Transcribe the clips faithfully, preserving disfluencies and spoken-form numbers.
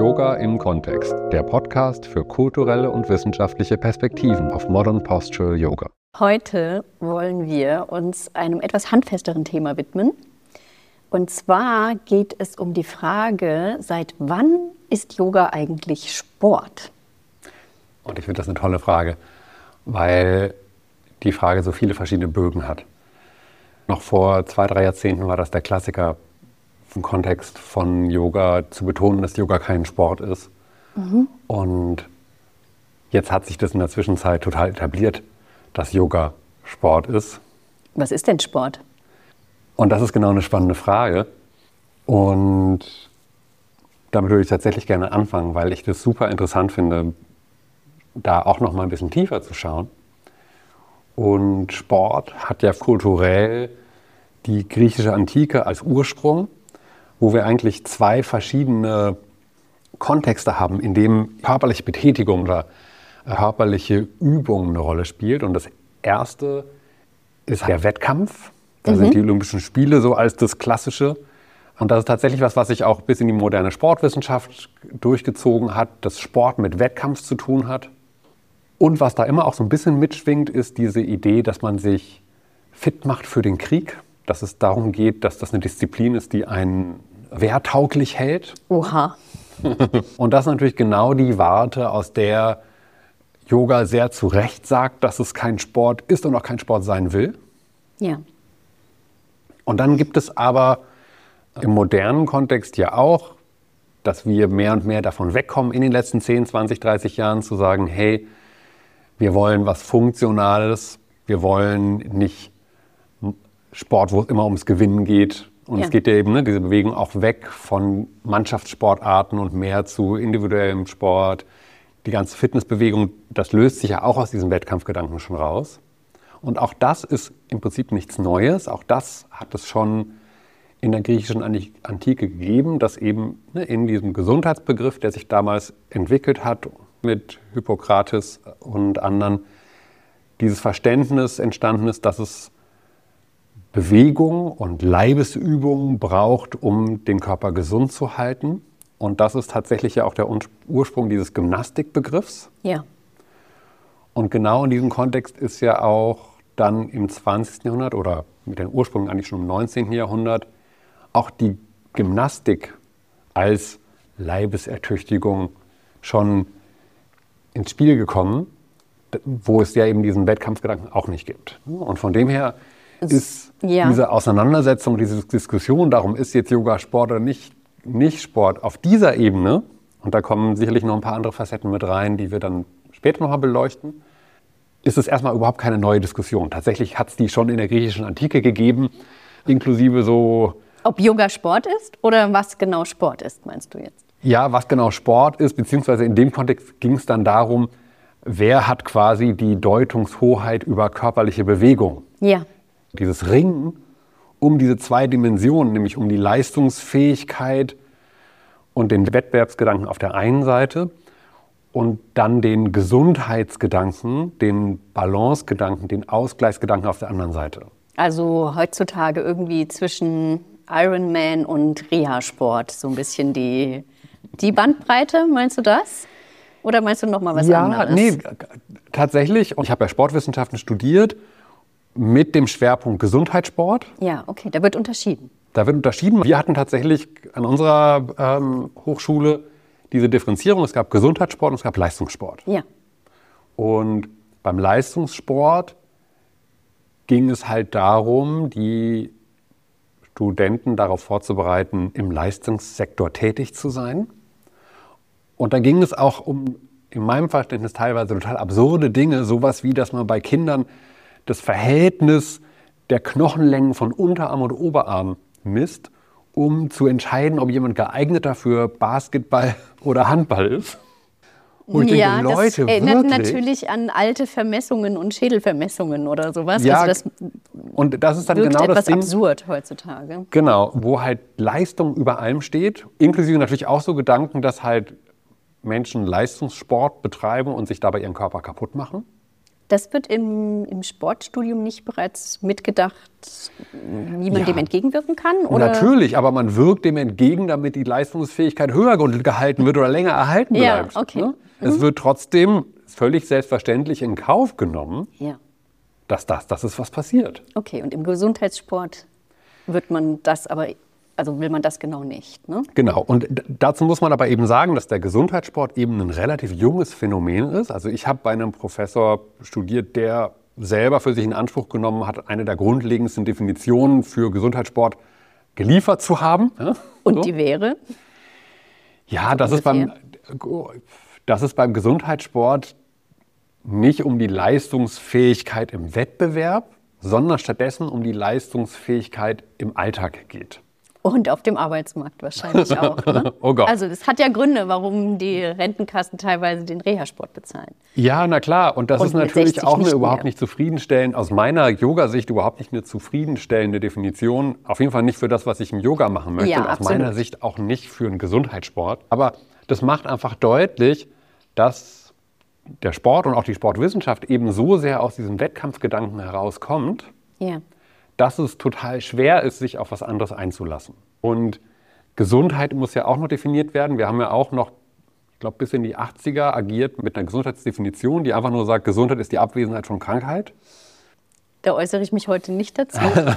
Yoga im Kontext, der Podcast für kulturelle und wissenschaftliche Perspektiven auf Modern Postural Yoga. Heute wollen wir uns einem etwas handfesteren Thema widmen. Und zwar geht es um die Frage, seit wann ist Yoga eigentlich Sport? Und ich finde das eine tolle Frage, weil die Frage so viele verschiedene Bögen hat. Noch vor zwei, drei Jahrzehnten war das der Klassiker im Kontext von Yoga, zu betonen, dass Yoga kein Sport ist. Mhm. Und jetzt hat sich das in der Zwischenzeit total etabliert, dass Yoga Sport ist. Was ist denn Sport? Und das ist genau eine spannende Frage. Und damit würde ich tatsächlich gerne anfangen, weil ich das super interessant finde, da auch noch mal ein bisschen tiefer zu schauen. Und Sport hat ja kulturell die griechische Antike als Ursprung, wo wir eigentlich zwei verschiedene Kontexte haben, in denen körperliche Betätigung oder körperliche Übung eine Rolle spielt. Und das erste ist der Wettkampf. Da mhm. sind die Olympischen Spiele so als das Klassische. Und das ist tatsächlich was, was sich auch bis in die moderne Sportwissenschaft durchgezogen hat, dass Sport mit Wettkampf zu tun hat. Und was da immer auch so ein bisschen mitschwingt, ist diese Idee, dass man sich fit macht für den Krieg. Dass es darum geht, dass das eine Disziplin ist, die einen wehrtauglich hält. Oha. Und das ist natürlich genau die Warte, aus der Yoga sehr zu Recht sagt, dass es kein Sport ist und auch kein Sport sein will. Ja. Und dann gibt es aber im modernen Kontext ja auch, dass wir mehr und mehr davon wegkommen, in den letzten zehn, zwanzig, dreißig Jahren zu sagen, hey, wir wollen was Funktionales, wir wollen nicht Sport, wo es immer ums Gewinnen geht. Und ja. es geht ja eben, ne, diese Bewegung auch weg von Mannschaftssportarten und mehr zu individuellem Sport. Die ganze Fitnessbewegung, das löst sich ja auch aus diesem Wettkampfgedanken schon raus. Und auch das ist im Prinzip nichts Neues. Auch das hat es schon in der griechischen Antike gegeben, dass eben ne, in diesem Gesundheitsbegriff, der sich damals entwickelt hat mit Hippokrates und anderen, dieses Verständnis entstanden ist, dass es Bewegung und Leibesübung braucht, um den Körper gesund zu halten. Und das ist tatsächlich ja auch der Ursprung dieses Gymnastikbegriffs. Ja. Und genau in diesem Kontext ist ja auch dann im zwanzigsten Jahrhundert oder mit den Ursprüngen eigentlich schon im neunzehnten Jahrhundert auch die Gymnastik als Leibesertüchtigung schon ins Spiel gekommen, wo es ja eben diesen Wettkampfgedanken auch nicht gibt. Und von dem her ist ja. diese Auseinandersetzung, diese Diskussion darum, ist jetzt Yoga Sport oder nicht, nicht Sport, auf dieser Ebene, und da kommen sicherlich noch ein paar andere Facetten mit rein, die wir dann später noch mal beleuchten, ist es erstmal überhaupt keine neue Diskussion. Tatsächlich hat es die schon in der griechischen Antike gegeben, inklusive so... Ob Yoga Sport ist oder was genau Sport ist, meinst du jetzt? Ja, was genau Sport ist, beziehungsweise in dem Kontext ging es dann darum, wer hat quasi die Deutungshoheit über körperliche Bewegung. Ja. Dieses Ringen um diese zwei Dimensionen, nämlich um die Leistungsfähigkeit und den Wettbewerbsgedanken auf der einen Seite und dann den Gesundheitsgedanken, den Balancegedanken, den Ausgleichsgedanken auf der anderen Seite. Also heutzutage irgendwie zwischen Ironman und Reha-Sport so ein bisschen die, die Bandbreite, meinst du das? Oder meinst du noch mal was ja, anderes? Ja, nee, tatsächlich. Und ich habe ja Sportwissenschaften studiert mit dem Schwerpunkt Gesundheitssport. Ja, okay, da wird unterschieden. Da wird unterschieden. Wir hatten tatsächlich an unserer ähm, Hochschule diese Differenzierung. Es gab Gesundheitssport und es gab Leistungssport. Ja. Und beim Leistungssport ging es halt darum, die Studenten darauf vorzubereiten, im Leistungssektor tätig zu sein. Und da ging es auch um, in meinem Verständnis, teilweise total absurde Dinge, sowas wie, dass man bei Kindern das Verhältnis der Knochenlängen von Unterarm und Oberarm misst, um zu entscheiden, ob jemand geeigneter für Basketball oder Handball ist. Und ich ja, denke, Leute, das erinnert wirklich? natürlich an alte Vermessungen und Schädelvermessungen oder sowas. Ja, also das und das ist dann wirkt genau das etwas Ding, absurd heutzutage. Genau, wo halt Leistung über allem steht, inklusive natürlich auch so Gedanken, dass halt Menschen Leistungssport betreiben und sich dabei ihren Körper kaputt machen. Das wird im, im Sportstudium nicht bereits mitgedacht, wie man Ja. dem entgegenwirken kann? Oder? Natürlich, aber man wirkt dem entgegen, damit die Leistungsfähigkeit höher gehalten wird oder länger erhalten Ja, bleibt. okay. Ne? Es wird trotzdem völlig selbstverständlich in Kauf genommen, Ja, dass das, das ist, was passiert. okay. Und im Gesundheitssport wird man das aber, also will man das genau nicht, ne? Genau, und d- dazu muss man aber eben sagen, dass der Gesundheitssport eben ein relativ junges Phänomen ist. Also ich habe bei einem Professor studiert, der selber für sich in Anspruch genommen hat, eine der grundlegendsten Definitionen für Gesundheitssport geliefert zu haben. Ja, Und so. die wäre? Ja, das ist, beim, das ist beim Gesundheitssport nicht um die Leistungsfähigkeit im Wettbewerb, sondern stattdessen um die Leistungsfähigkeit im Alltag geht. Und auf dem Arbeitsmarkt wahrscheinlich auch. Ne? Oh Gott. Also das hat ja Gründe, warum die Rentenkassen teilweise den Reha-Sport bezahlen. Ja, na klar. Und das Und ist mit natürlich sechzig auch eine nicht überhaupt mehr. nicht zufriedenstellende, aus meiner Yoga-Sicht überhaupt nicht eine zufriedenstellende Definition. Auf jeden Fall nicht für das, was ich im Yoga machen möchte. Ja, und aus absolut. meiner Sicht auch nicht für einen Gesundheitssport. Aber das macht einfach deutlich, dass der Sport und auch die Sportwissenschaft eben so sehr aus diesem Wettkampfgedanken herauskommt, Ja. dass es total schwer ist, sich auf was anderes einzulassen. Und Gesundheit muss ja auch noch definiert werden. Wir haben ja auch noch, ich glaube, bis in die achtziger agiert mit einer Gesundheitsdefinition, die einfach nur sagt, Gesundheit ist die Abwesenheit von Krankheit. Da äußere ich mich heute nicht dazu.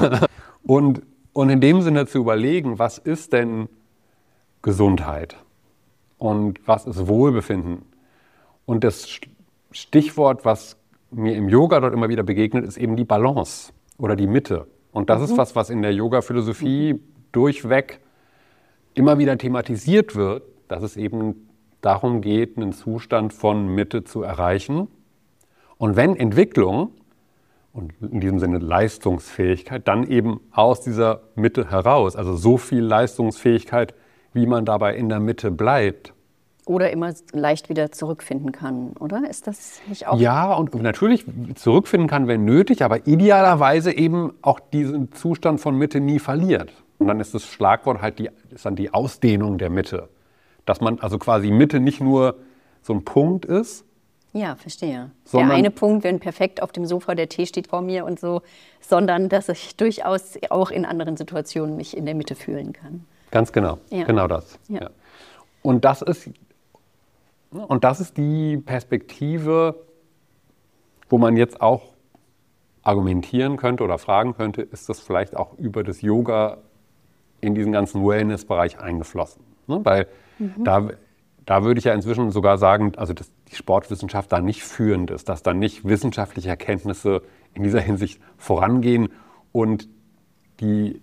Und, und in dem Sinne zu überlegen, was ist denn Gesundheit und was ist Wohlbefinden? Und das Stichwort, was mir im Yoga dort immer wieder begegnet, ist eben die Balance oder die Mitte. Und das ist was, was in der Yoga-Philosophie durchweg immer wieder thematisiert wird, dass es eben darum geht, einen Zustand von Mitte zu erreichen. Und wenn Entwicklung, und in diesem Sinne Leistungsfähigkeit, dann eben aus dieser Mitte heraus, also so viel Leistungsfähigkeit, wie man dabei in der Mitte bleibt. Oder immer leicht wieder zurückfinden kann, oder? Ist das nicht auch? Ja, und natürlich zurückfinden kann, wenn nötig, aber idealerweise eben auch diesen Zustand von Mitte nie verliert. Und dann ist das Schlagwort halt die, ist dann die Ausdehnung der Mitte. Dass man also quasi Mitte nicht nur so ein Punkt ist. Ja, verstehe. Sondern- der eine Punkt, wenn perfekt auf dem Sofa, der Tee steht vor mir und so, sondern dass ich durchaus auch in anderen Situationen mich in der Mitte fühlen kann. Ganz genau, Ja. genau das. Ja. Ja. Und das ist, und das ist die Perspektive, wo man jetzt auch argumentieren könnte oder fragen könnte, ist das vielleicht auch über das Yoga in diesen ganzen Wellness-Bereich eingeflossen? Ne? Weil da, da würde ich ja inzwischen sogar sagen, also dass die Sportwissenschaft da nicht führend ist, dass da nicht wissenschaftliche Erkenntnisse in dieser Hinsicht vorangehen und die,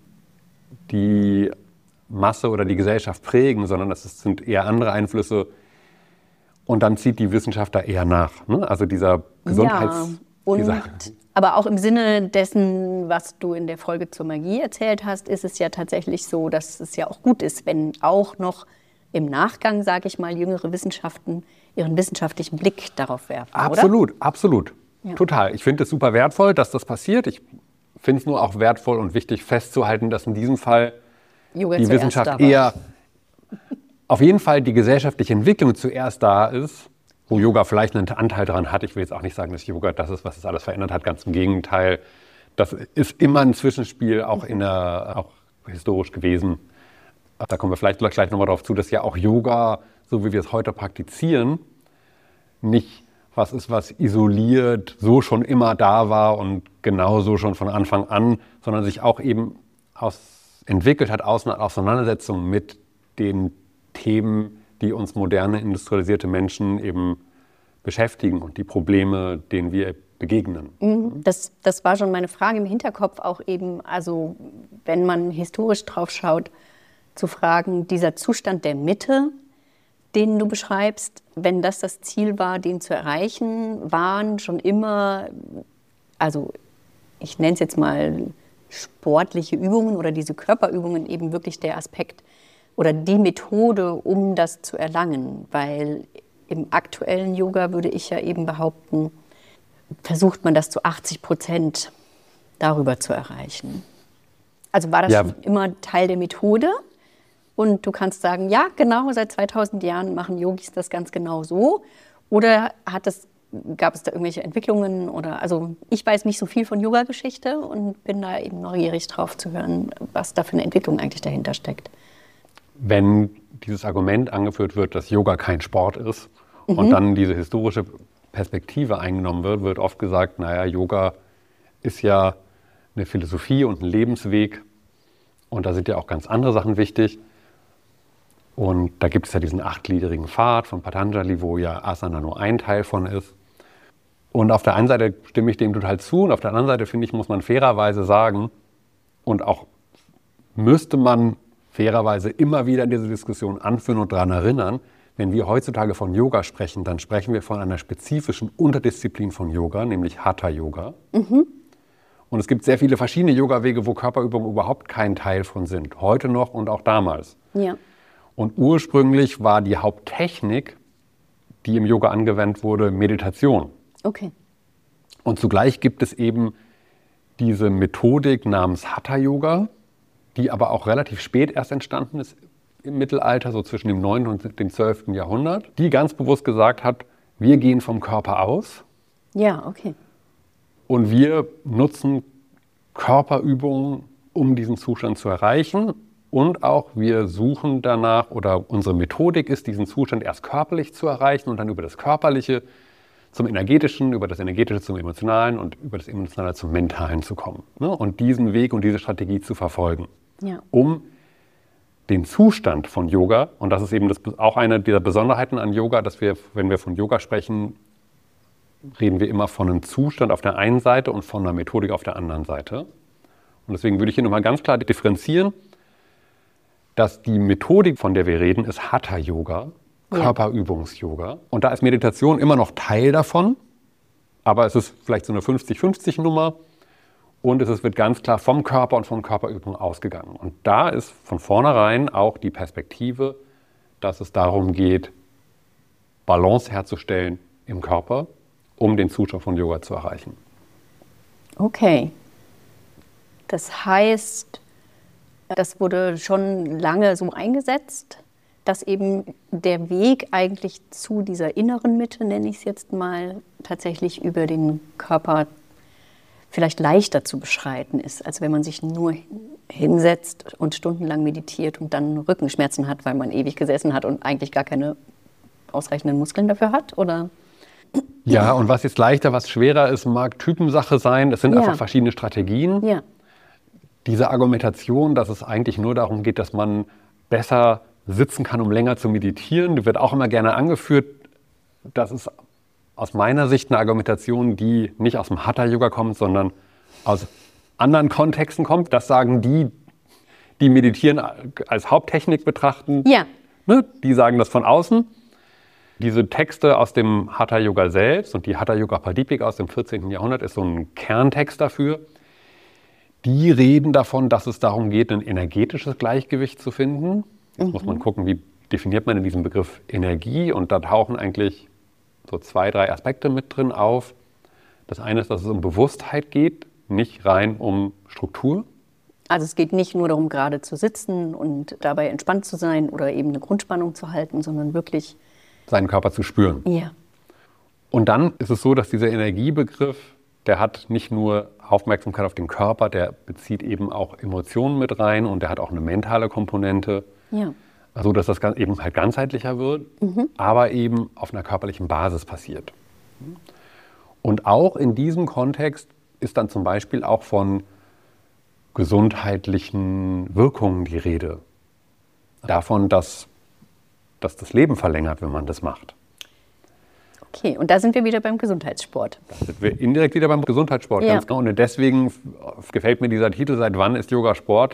die Masse oder die Gesellschaft prägen, sondern das sind eher andere Einflüsse. Und dann zieht die Wissenschaft da eher nach. Ne? Also dieser Gesundheits... Ja, und, dieser, aber auch im Sinne dessen, was du in der Folge zur Magie erzählt hast, ist es ja tatsächlich so, dass es ja auch gut ist, wenn auch noch im Nachgang, sage ich mal, jüngere Wissenschaften ihren wissenschaftlichen Blick darauf werfen, absolut, absolut. Ja. Total. Ich finde es super wertvoll, dass das passiert. Ich finde es nur auch wertvoll und wichtig festzuhalten, dass in diesem Fall oder? Yoga die zuerst Wissenschaft da war. eher, auf jeden Fall die gesellschaftliche Entwicklung zuerst da ist, wo Yoga vielleicht einen Anteil daran hat. Ich will jetzt auch nicht sagen, dass Yoga das ist, was es alles verändert hat. Ganz im Gegenteil. Das ist immer ein Zwischenspiel, auch, in der, auch historisch gewesen. Da kommen wir vielleicht gleich nochmal darauf zu, dass ja auch Yoga, so wie wir es heute praktizieren, nicht was ist, was isoliert so schon immer da war und genauso schon von Anfang an, sondern sich auch eben aus, entwickelt hat aus einer Auseinandersetzung mit den Themen, die uns moderne, industrialisierte Menschen eben beschäftigen und die Probleme, denen wir begegnen. Das, das war schon meine Frage im Hinterkopf, auch eben, also wenn man historisch drauf schaut, zu fragen, dieser Zustand der Mitte, den du beschreibst, wenn das das Ziel war, den zu erreichen, waren schon immer, also ich nenne es jetzt mal sportliche Übungen oder diese Körperübungen eben wirklich der Aspekt oder die Methode, um das zu erlangen, weil im aktuellen Yoga würde ich ja eben behaupten, versucht man das zu achtzig Prozent darüber zu erreichen. Also war das Ja. schon immer Teil der Methode? Und du kannst sagen, ja, genau, seit zweitausend Jahren machen Yogis das ganz genau so. Oder hat es gab es da irgendwelche Entwicklungen? Oder, also ich weiß nicht so viel von Yoga-Geschichte und bin da eben neugierig drauf zu hören, was da für eine Entwicklung eigentlich dahinter steckt. Wenn dieses Argument angeführt wird, dass Yoga kein Sport ist mhm. und dann diese historische Perspektive eingenommen wird, wird oft gesagt, naja, Yoga ist ja eine Philosophie und ein Lebensweg und da sind ja auch ganz andere Sachen wichtig. Und da gibt es ja diesen achtgliedrigen Pfad von Patanjali, wo ja Asana nur ein Teil von ist. Und auf der einen Seite stimme ich dem total zu und auf der anderen Seite, finde ich, muss man fairerweise sagen und auch müsste man fairerweise immer wieder in diese Diskussion anführen und daran erinnern, wenn wir heutzutage von Yoga sprechen, dann sprechen wir von einer spezifischen Unterdisziplin von Yoga, nämlich Hatha-Yoga. Mhm. Und es gibt sehr viele verschiedene Yoga-Wege, wo Körperübungen überhaupt kein Teil von sind. Heute noch und auch damals. Ja. Und ursprünglich war die Haupttechnik, die im Yoga angewendet wurde, Meditation. Okay. Und zugleich gibt es eben diese Methodik namens Hatha-Yoga, die aber auch relativ spät erst entstanden ist im Mittelalter, so zwischen dem neunten und dem zwölften Jahrhundert, die ganz bewusst gesagt hat, wir gehen vom Körper aus. Ja, okay. Und wir nutzen Körperübungen, um diesen Zustand zu erreichen. Und auch wir suchen danach, oder unsere Methodik ist, diesen Zustand erst körperlich zu erreichen und dann über das Körperliche zum Energetischen, über das Energetische zum Emotionalen und über das Emotionale zum Mentalen zu kommen. Und diesen Weg und diese Strategie zu verfolgen, ja. um den Zustand von Yoga, und das ist eben das, auch eine dieser Besonderheiten an Yoga, dass wir, wenn wir von Yoga sprechen, reden wir immer von einem Zustand auf der einen Seite und von einer Methodik auf der anderen Seite. Und deswegen würde ich hier nochmal ganz klar differenzieren, dass die Methodik, von der wir reden, ist Hatha-Yoga, Körperübungs-Yoga. Und da ist Meditation immer noch Teil davon, aber es ist vielleicht so eine fünfzig fünfzig Nummer und es wird ganz klar vom Körper und von Körperübung ausgegangen. Und da ist von vornherein auch die Perspektive, dass es darum geht, Balance herzustellen im Körper, um den Zustand von Yoga zu erreichen. Okay. Das heißt, das wurde schon lange so eingesetzt, dass eben der Weg eigentlich zu dieser inneren Mitte, nenne ich es jetzt mal, tatsächlich über den Körper vielleicht leichter zu beschreiten ist, als wenn man sich nur hinsetzt und stundenlang meditiert und dann Rückenschmerzen hat, weil man ewig gesessen hat und eigentlich gar keine ausreichenden Muskeln dafür hat, oder? Ja, und was jetzt leichter, was schwerer ist, mag Typensache sein. Es sind Ja. einfach verschiedene Strategien. Ja. Diese Argumentation, dass es eigentlich nur darum geht, dass man besser sitzen kann, um länger zu meditieren, die wird auch immer gerne angeführt. Das ist aus meiner Sicht eine Argumentation, die nicht aus dem Hatha-Yoga kommt, sondern aus anderen Kontexten kommt. Das sagen die, die Meditieren als Haupttechnik betrachten. Ja. Ne? Die sagen das von außen. Diese Texte aus dem Hatha-Yoga selbst und die Hatha-Yoga-Pradipika aus dem vierzehnten Jahrhundert ist so ein Kerntext dafür. Die reden davon, dass es darum geht, ein energetisches Gleichgewicht zu finden. Jetzt mhm. muss man gucken, wie definiert man in diesem Begriff Energie? Und da tauchen eigentlich so zwei, drei Aspekte mit drin auf. Das eine ist, dass es um Bewusstheit geht, nicht rein um Struktur. Also es geht nicht nur darum, gerade zu sitzen und dabei entspannt zu sein oder eben eine Grundspannung zu halten, sondern wirklich seinen Körper zu spüren. Ja. Und dann ist es so, dass dieser Energiebegriff, der hat nicht nur Aufmerksamkeit auf den Körper, der bezieht eben auch Emotionen mit rein und der hat auch eine mentale Komponente, Ja. so dass das eben halt ganzheitlicher wird, mhm. aber eben auf einer körperlichen Basis passiert. Und auch in diesem Kontext ist dann zum Beispiel auch von gesundheitlichen Wirkungen die Rede. Davon, dass, dass das Leben verlängert, wenn man das macht. Okay, und da sind wir wieder beim Gesundheitssport. Da sind wir indirekt wieder beim Gesundheitssport, Ja. ganz genau. Und deswegen gefällt mir dieser Titel, seit wann ist Yoga Sport,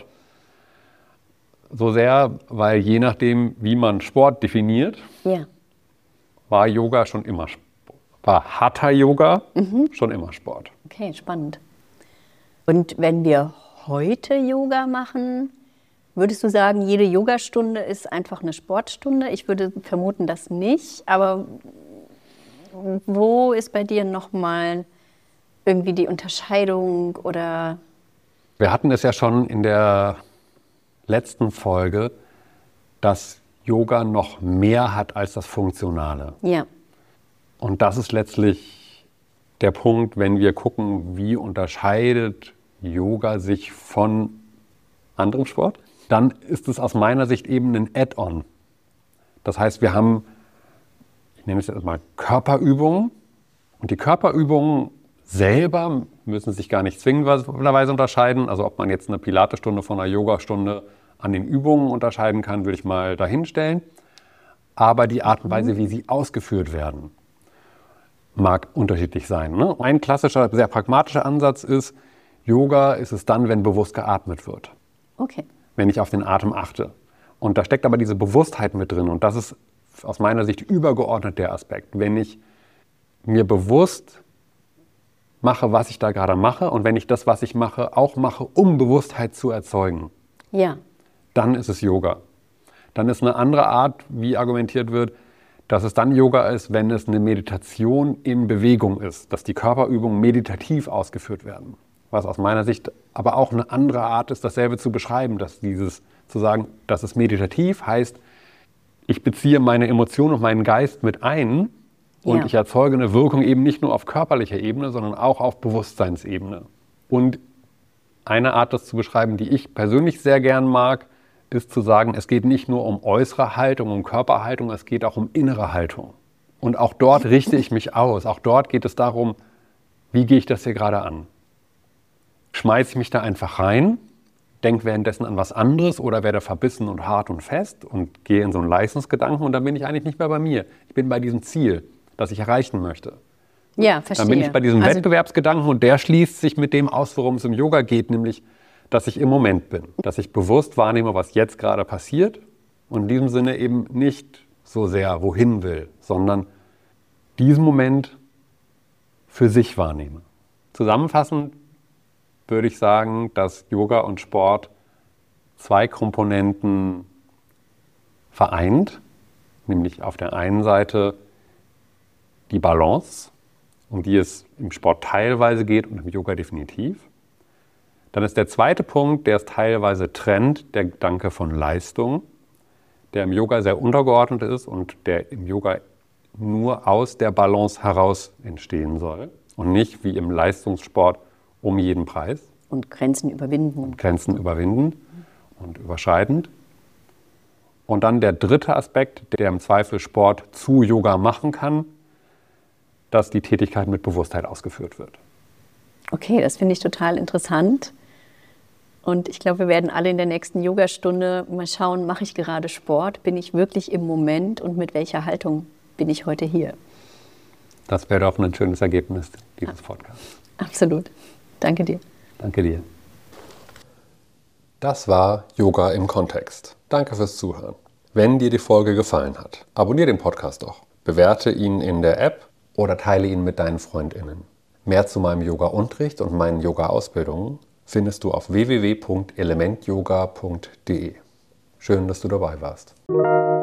so sehr, weil je nachdem, wie man Sport definiert, Ja. war Yoga schon immer Sport. War Hatha-Yoga mhm. schon immer Sport. Okay, spannend. Und wenn wir heute Yoga machen, würdest du sagen, jede Yogastunde ist einfach eine Sportstunde? Ich würde vermuten, das nicht, aber wo ist bei dir nochmal irgendwie die Unterscheidung oder? Wir hatten es ja schon in der letzten Folge, dass Yoga noch mehr hat als das Funktionale. Ja. Und das ist letztlich der Punkt, wenn wir gucken, wie unterscheidet Yoga sich von anderem Sport, dann ist es aus meiner Sicht eben ein Add-on. Das heißt, wir haben, ich nenne es jetzt mal Körperübungen, und die Körperübungen selber müssen sich gar nicht zwingenderweise unterscheiden. Also ob man jetzt eine Pilatesstunde von einer Yogastunde an den Übungen unterscheiden kann, würde ich mal dahinstellen. Aber die Art und Weise, wie sie ausgeführt werden, mag unterschiedlich sein. Ne? Ein klassischer, sehr pragmatischer Ansatz ist, Yoga ist es dann, wenn bewusst geatmet wird. Okay. Wenn ich auf den Atem achte. Und da steckt aber diese Bewusstheit mit drin. Und das ist aus meiner Sicht übergeordnet der Aspekt. Wenn ich mir bewusst mache, was ich da gerade mache, und wenn ich das, was ich mache, auch mache, um Bewusstheit zu erzeugen, ja. dann ist es Yoga. Dann ist eine andere Art, wie argumentiert wird, dass es dann Yoga ist, wenn es eine Meditation in Bewegung ist, dass die Körperübungen meditativ ausgeführt werden. Was aus meiner Sicht aber auch eine andere Art ist, dasselbe zu beschreiben, dass dieses zu sagen, dass es meditativ heißt, ich beziehe meine Emotionen und meinen Geist mit ein und ja. ich erzeuge eine Wirkung eben nicht nur auf körperlicher Ebene, sondern auch auf Bewusstseinsebene. Und eine Art, das zu beschreiben, die ich persönlich sehr gern mag, ist zu sagen, es geht nicht nur um äußere Haltung, um Körperhaltung, es geht auch um innere Haltung. Und auch dort richte ich mich aus. Auch dort geht es darum, wie gehe ich das hier gerade an? Schmeiße ich mich da einfach rein, denke währenddessen an was anderes oder werde verbissen und hart und fest und gehe in so einen Leistungsgedanken und dann bin ich eigentlich nicht mehr bei mir. Ich bin bei diesem Ziel, das ich erreichen möchte. Ja, verstehe. Dann bin ich bei diesem also, Wettbewerbsgedanken und der schließt sich mit dem aus, worum es im Yoga geht, nämlich, dass ich im Moment bin. Dass ich bewusst wahrnehme, was jetzt gerade passiert und in diesem Sinne eben nicht so sehr wohin will, sondern diesen Moment für sich wahrnehme. Zusammenfassend würde ich sagen, dass Yoga und Sport zwei Komponenten vereint, nämlich auf der einen Seite die Balance, um die es im Sport teilweise geht und im Yoga definitiv. Dann ist der zweite Punkt, der es teilweise trennt, der Gedanke von Leistung, der im Yoga sehr untergeordnet ist und der im Yoga nur aus der Balance heraus entstehen soll und nicht wie im Leistungssport um jeden Preis. Und Grenzen überwinden. Und Grenzen überwinden und überschreitend. Und dann der dritte Aspekt, der im Zweifel Sport zu Yoga machen kann, dass die Tätigkeit mit Bewusstheit ausgeführt wird. Okay, das finde ich total interessant. Und ich glaube, wir werden alle in der nächsten Yogastunde mal schauen, mache ich gerade Sport? Bin ich wirklich im Moment und mit welcher Haltung bin ich heute hier? Das wäre doch ein schönes Ergebnis dieses Podcasts. Absolut. Danke dir. Danke dir. Das war Yoga im Kontext. Danke fürs Zuhören. Wenn dir die Folge gefallen hat, abonniere den Podcast doch, bewerte ihn in der App oder teile ihn mit deinen FreundInnen. Mehr zu meinem Yoga-Unterricht und meinen Yoga-Ausbildungen findest du auf w w w punkt element yoga punkt d e. Schön, dass du dabei warst.